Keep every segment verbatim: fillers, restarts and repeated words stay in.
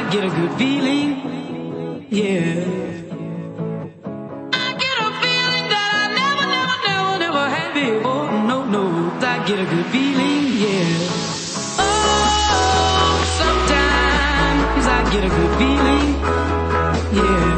get a good feeling, yeah. I get a feeling that I never, never, never, never had before. No, no, I get a good feeling, yeah. Oh, sometimes I get a good feeling, yeah.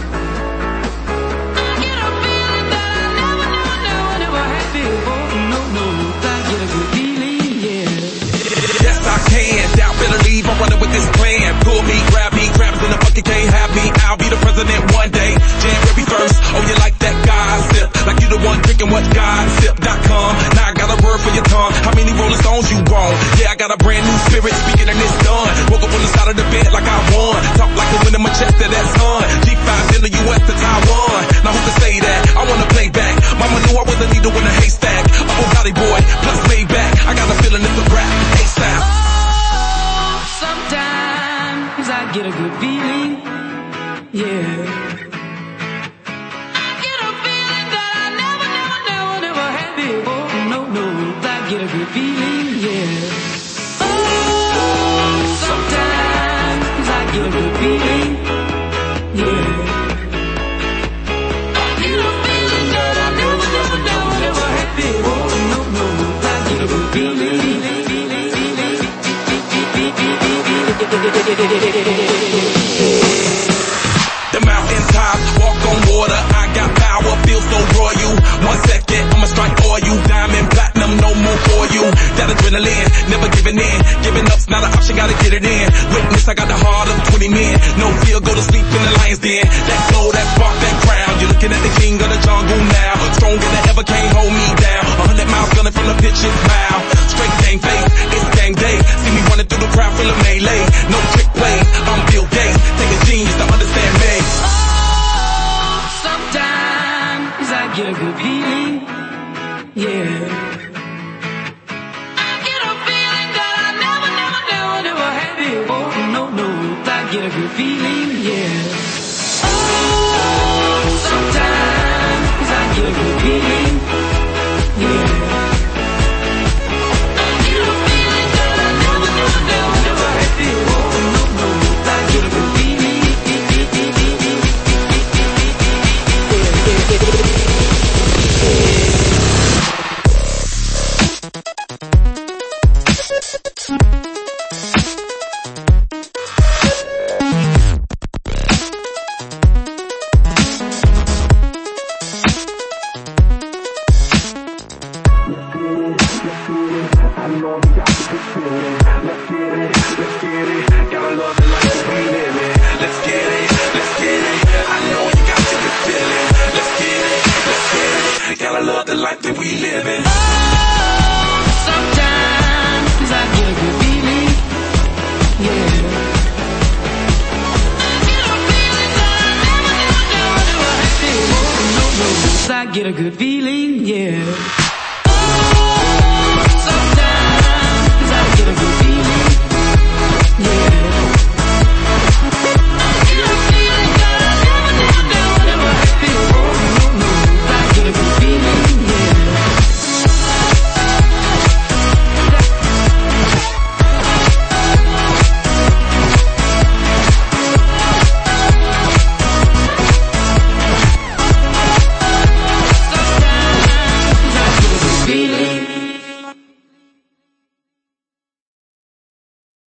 I get a feeling that I never, never, never, never had before. No, no, I get a good feeling, yeah. Yes, I can. Doubt, better leave. I'm running with this plan. Pull me, grab me, grabs in the bucket, can't have me. I'll be the president one day. January first. Oh, you like that gossip? Like you the one drinking what gossip dot com. Now I got a word for your tongue. How many Rolling Stones you want? Yeah, I got a brand new spirit speaking and it's done. Woke up on the side of the bed like I won. Talk like a win in Manchester, that's on. G five in the U S to Taiwan. Now who can say that? I wanna play back. Mama knew I was a needle in a haystack. A Bugatti boy, plus Maybach. I got a feeling it's a rap. ASAP. Oh, sometimes I get a good feeling, yeah. I get a feeling that I never, never, never, never had before. No, no, I get a good feeling, yeah. Oh, sometimes I get a good feeling, yeah. I get a feeling that I never, never, never, never had before. No, no, I get a good feeling. The mountain top, walk on water, I got power, feel so royal. One second, I'ma strike for you. Diamond, platinum, no more for you. That adrenaline, never giving in. Giving up's not an option, gotta get it in. Witness, I got the heart of twenty men. No fear, go to sleep in the lion's den. That glow, that spark, that crown. You're looking at the king of the jungle now. Stronger than ever, can't hold me down. A hundred miles gunning from the pitch's mouth. Straight game face, it's game day. See me running through the crowd full of melee. No trick plays, I'm Bill Gates. Take a genius to understand me. Oh, sometimes I get a good feeling, yeah. I get a feeling that I never, never, never, never had before. No, no, I get a good feeling, yeah. Oh, sometimes I get a good feeling, yeah. I get a feeling that I never, never, never, never had before. No, no, I get a good feeling. I know you got the good feeling. Let's get it, let's get it. Gotta love the life we live in. Let's get it, let's get it. I know you got the good feeling. Let's get it, let's get it. Gotta love the life that we live in. Oh, sometimes I get a good feeling, yeah. I get a feeling that I never, never, never, never had before. No, no, I get a good feeling, yeah.